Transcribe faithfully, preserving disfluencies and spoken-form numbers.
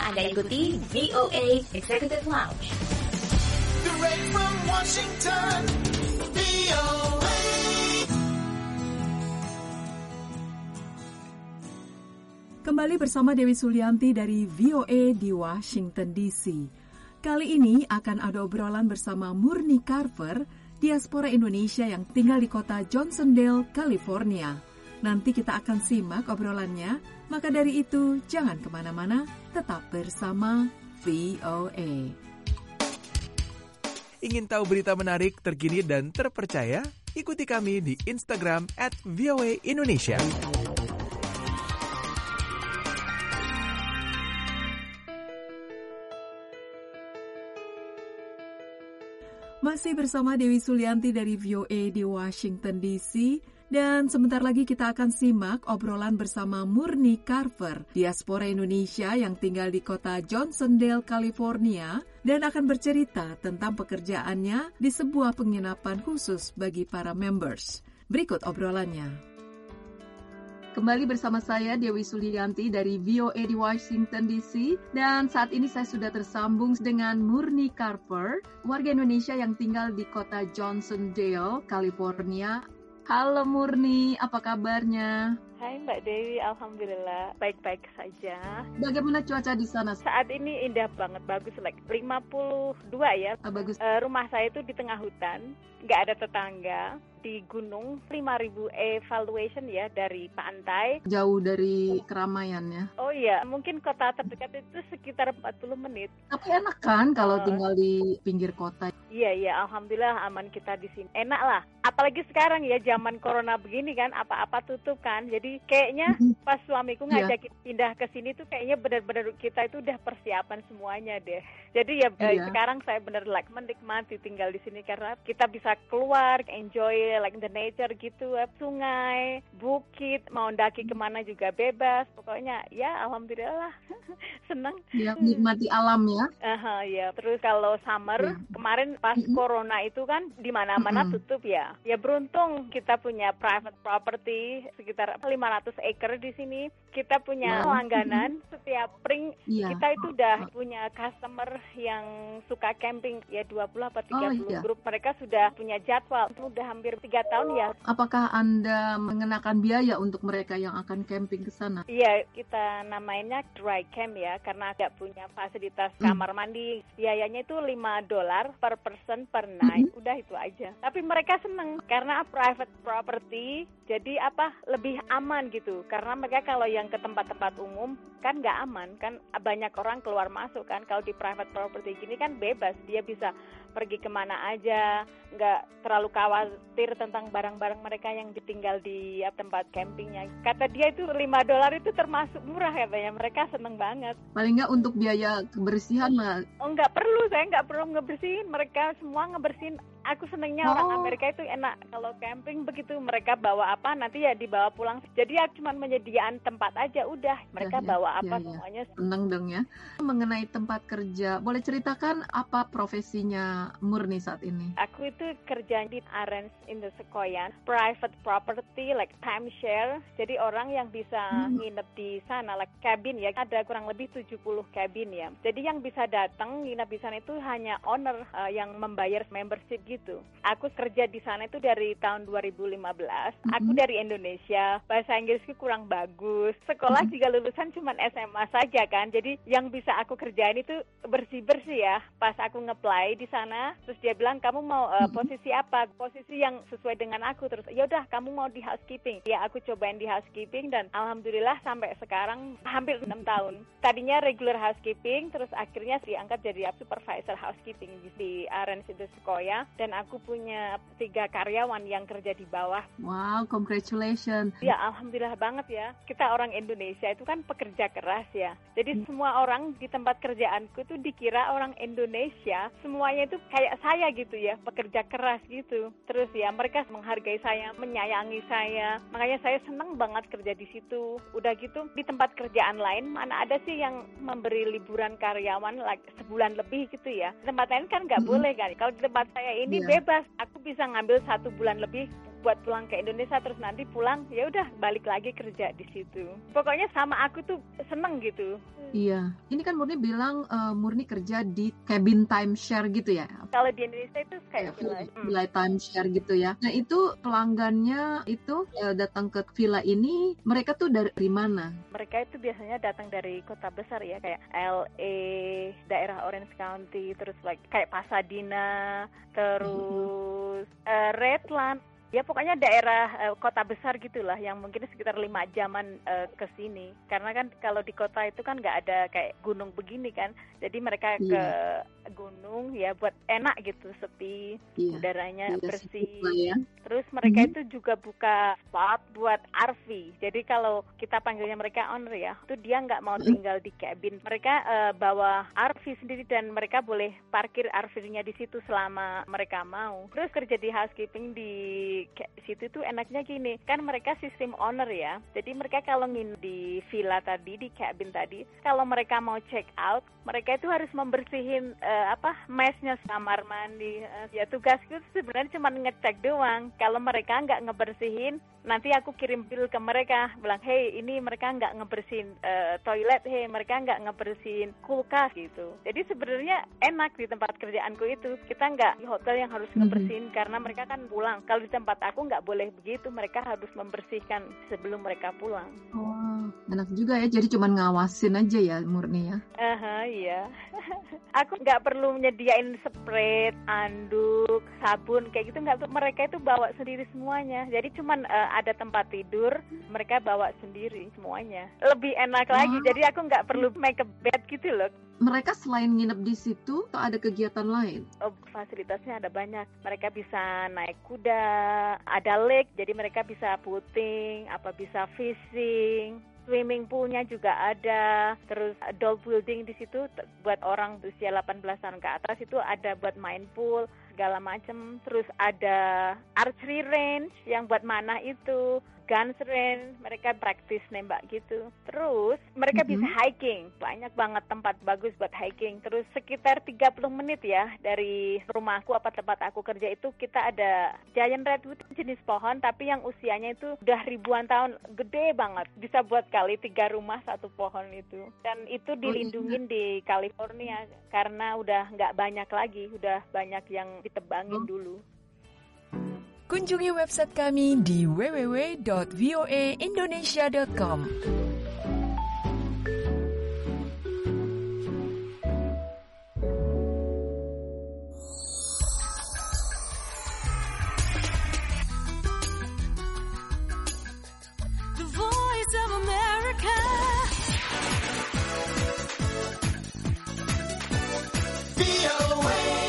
Anda ikuti V O A Executive Lounge. Direct from Washington, V O A. Kembali bersama Dewi Sulianti dari V O A di Washington D C. Kali ini akan ada obrolan bersama Murni Carver, diaspora Indonesia yang tinggal di kota Johnsondale, California. Nanti kita akan simak obrolannya, maka dari itu jangan kemana-mana, tetap bersama V O A. Ingin tahu berita menarik, terkini, dan terpercaya? Ikuti kami di Instagram at V O A Indonesia. Masih bersama Dewi Sulianti dari V O A di Washington D C. Dan sebentar lagi kita akan simak obrolan bersama Murni Carver, diaspora Indonesia yang tinggal di kota Johnsondale, California, dan akan bercerita tentang pekerjaannya di sebuah penginapan khusus bagi para members. Berikut obrolannya. Kembali bersama saya Dewi Sulianti dari V O A di Washington D C, dan saat ini saya sudah tersambung dengan Murni Carver, warga Indonesia yang tinggal di kota Johnsondale, California. Halo Murni, apa kabarnya? Hai Mbak Dewi, Alhamdulillah baik-baik saja. Bagaimana cuaca di sana? Saat ini indah banget, bagus, like lima puluh dua ya. Ah, bagus. Uh, rumah saya itu di tengah hutan, nggak ada tetangga. Di gunung, lima ribu evaluation ya dari pantai. Jauh dari keramaiannya. Oh iya, mungkin kota terdekat itu sekitar empat puluh menit. Tapi enak kan kalau uh, tinggal di pinggir kota? Iya, iya, Alhamdulillah aman kita di sini. Enak lah. Apalagi sekarang ya, zaman corona begini kan, apa-apa tutup kan. Jadi kayaknya pas suamiku ngajakin yeah. pindah ke sini tuh kayaknya benar-benar kita itu udah persiapan semuanya deh. Jadi ya yeah. eh, sekarang saya benar like menikmati tinggal di sini karena kita bisa keluar, enjoy like the nature gitu, sungai, bukit, mau daki kemana juga bebas. Pokoknya ya alhamdulillah senang. Ya, nikmati alam ya. Aha, ya. Terus kalau summer yeah. kemarin pas mm-hmm. corona itu kan di mana-mana mm-hmm. tutup ya. Ya beruntung kita punya private property sekitar lima ratus acre di sini. Kita punya wow. langganan mm-hmm. setiap spring yeah. kita itu udah oh. punya customer yang suka camping ya dua puluh atau tiga puluh oh, iya. grup. Mereka sudah punya jadwal. Udah hampir tiga tahun ya. Apakah Anda mengenakan biaya untuk mereka yang akan camping ke sana? Iya, kita namanya dry camp ya karena nggak punya fasilitas kamar mm. mandi. Biayanya itu lima dolar per person per night, mm-hmm. udah itu aja. Tapi mereka seneng karena private property, jadi apa lebih aman gitu. Karena mereka kalau yang ke tempat-tempat umum kan nggak aman, kan banyak orang keluar masuk kan. Kalau di private property gini kan bebas, dia bisa pergi kemana aja, nggak terlalu khawatir tentang barang-barang mereka yang ditinggal di ya, tempat campingnya. Kata dia itu lima dolar itu termasuk murah katanya, mereka seneng banget. Paling nggak untuk biaya kebersihan lah. Oh nggak perlu, saya nggak perlu ngebersihin, mereka semua ngebersihin. Aku senengnya oh. orang Amerika itu enak, kalau camping begitu mereka bawa apa nanti ya dibawa pulang. Jadi ya cuma menyediaan tempat aja udah, mereka ya, bawa ya, apa ya, semuanya. Ya. Seneng dong ya. Mengenai tempat kerja, boleh ceritakan apa profesinya Murni saat ini? Aku itu kerja di Arens in the Sequoia, private property like timeshare. Jadi orang yang bisa hmm. nginep di sana like cabin ya, ada kurang lebih tujuh puluh cabin ya. Jadi yang bisa datang nginep di sana itu hanya owner uh, yang membayar membership gitu. Aku kerja di sana itu dari tahun dua ribu lima belas. Mm-hmm. Aku dari Indonesia, bahasa Inggrisku kurang bagus. Sekolah mm-hmm. juga lulusan cuma S M A saja kan. Jadi yang bisa aku kerjain itu bersih-bersih ya. Pas aku nge-apply di sana, terus dia bilang kamu mau uh, mm-hmm. posisi apa? Posisi yang sesuai dengan aku. Terus ya udah kamu mau di housekeeping. Ya aku cobain di housekeeping dan alhamdulillah sampai sekarang hampir enam tahun. Tadinya regular housekeeping, terus akhirnya diangkat jadi supervisor housekeeping di Arens in the Sequoia. Dan aku punya tiga karyawan yang kerja di bawah. Wow, congratulations. Ya, alhamdulillah banget ya. Kita orang Indonesia itu kan pekerja keras ya. Jadi hmm. semua orang di tempat kerjaanku itu dikira orang Indonesia. Semuanya itu kayak saya gitu ya, pekerja keras gitu. Terus ya, mereka menghargai saya, menyayangi saya. Makanya saya senang banget kerja di situ. Udah gitu, di tempat kerjaan lain, mana ada sih yang memberi liburan karyawan like, sebulan lebih gitu ya. Di tempat lain kan nggak hmm. boleh kan. Kalau di tempat saya ini yeah. bebas, aku bisa ngambil satu bulan lebih buat pulang ke Indonesia, terus nanti pulang ya udah balik lagi kerja di situ. Pokoknya sama aku tuh seneng gitu. Iya, ini kan Murni bilang uh, Murni kerja di cabin timeshare gitu ya? Kalau di Indonesia itu kayak villa, hmm. villa timeshare gitu ya. Nah itu pelanggannya itu uh, datang ke villa ini, mereka tuh dari mana? Mereka itu biasanya datang dari kota besar ya, kayak L A, daerah Orange County, terus like kayak Pasadena, terus mm-hmm. uh, Redland. Ya pokoknya daerah uh, kota besar gitulah yang mungkin sekitar lima jaman uh, ke sini. Karena kan kalau di kota itu kan nggak ada kayak gunung begini kan. Jadi mereka yeah. ke gunung ya buat enak gitu, sepi, yeah. udaranya yeah, bersih. Ya. Terus mereka mm-hmm. itu juga buka spot buat R V. Jadi kalau kita panggilnya mereka owner ya, itu dia nggak mau tinggal di cabin. Mereka uh, bawa R V sendiri dan mereka boleh parkir R V-nya di situ selama mereka mau. Terus kerja di housekeeping di situ tuh enaknya gini, kan mereka sistem owner ya. Jadi mereka kalau ngin di villa tadi, di cabin tadi, kalau mereka mau check out, mereka itu harus membersihin uh, apa mesnya, kamar mandi. Uh, ya tugasku sebenarnya cuma ngecek doang. Kalau mereka nggak ngebersihin, nanti aku kirim bill ke mereka, bilang, hey ini mereka nggak ngebersihin uh, toilet, hey mereka nggak ngebersihin kulkas gitu. Jadi sebenarnya enak di tempat kerjaanku itu. Kita nggak di hotel yang harus ngebersihin mm-hmm. karena mereka kan pulang. Kalau di tempat aku nggak boleh begitu, mereka harus membersihkan sebelum mereka pulang. Oh, enak juga ya, jadi cuma ngawasin aja ya Murni ya? Aha, iya. Aku nggak perlu nyediain spray, anduk, sabun, kayak gitu nggak. Mereka itu bawa sendiri semuanya. Jadi cuma uh, ada tempat tidur, mereka bawa sendiri semuanya. Lebih enak oh. lagi, jadi aku nggak perlu make a bed gitu loh. Mereka selain nginep di situ, atau ada kegiatan lain? Oh, fasilitasnya ada banyak. Mereka bisa naik kuda, ada lake, jadi mereka bisa puting, apa bisa fishing. Swimming poolnya juga ada, terus doll building di situ buat orang usia delapan belas tahun ke atas itu ada buat main pool segala macam. Terus ada archery range yang buat mana itu, guns range, mereka praktis nembak gitu. Terus mereka mm-hmm. bisa hiking, banyak banget tempat bagus buat hiking. Terus sekitar tiga puluh menit ya dari rumahku apa tempat aku kerja itu kita ada giant redwood, jenis pohon tapi yang usianya itu udah ribuan tahun, gede banget, bisa buat kali tiga rumah satu pohon itu. Dan itu dilindungin di California karena udah nggak banyak lagi, udah banyak yang ditebangin dulu. Kunjungi website kami di w w w dot v o a indonesia dot com. The Voice of America. V O A.